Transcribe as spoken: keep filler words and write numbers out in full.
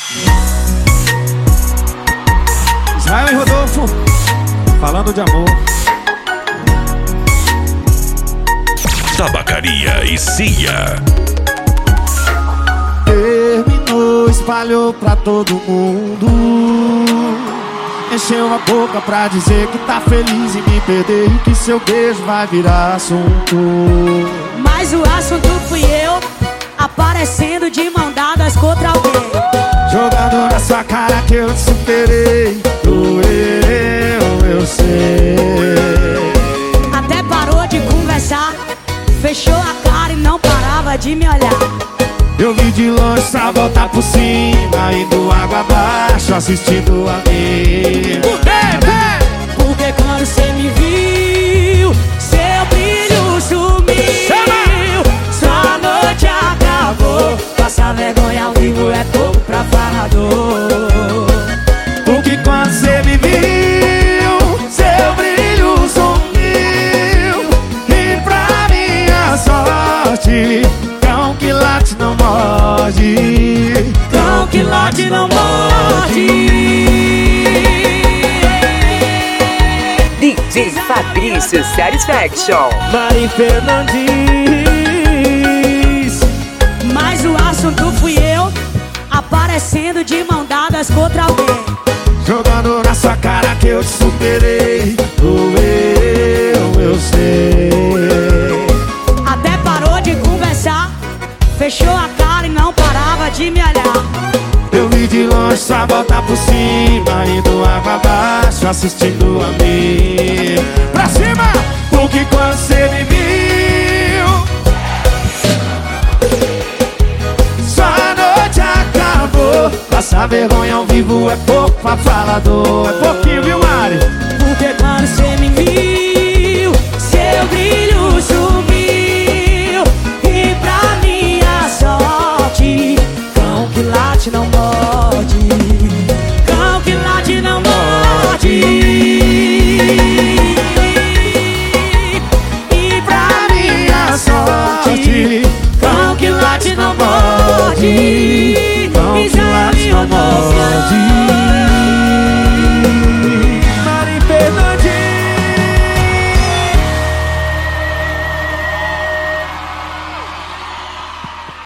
Israel e Rodolfo, falando de amor. Tabacaria e Cia. Terminou, espalhou pra todo mundo. Encheu a boca pra dizer que tá feliz em me perder e que seu beijo vai virar assunto. Mas o assunto fui eu, aparecendo de mão dadas contra alguém. Jogando na sua cara que eu te superei. Doeu, eu sei. Até parou de conversar, fechou a cara e não parava de me olhar. Eu vi de longe só voltar por cima, indo água abaixo, assistindo a mim. Por quê? Porque quando cê me viu, seu brilho sumiu. Sua noite acabou, passar vergonha ao vivo é pouco pra falador. Porque quando cê me viu, seu brilho sumiu. E pra minha sorte, cão que late não morde. Cão que late não morde. D J Fabrício Satisfaction. Mari Fernandes. Mas o assunto fui eu, aparecendo de mão dadas contra alguém. Jogando na sua cara que eu te superei. Doeu, eu sei. Até parou de conversar, fechou a cara e não parava de me olhar. Eu vi de longe só voltar por cima, indo água abaixo, assistindo a mim. Pra cima! Porque quando cê me viu, sua noite acabou. Passar vergonha ao vivo é pouco pra falador. É pouquinho, viu,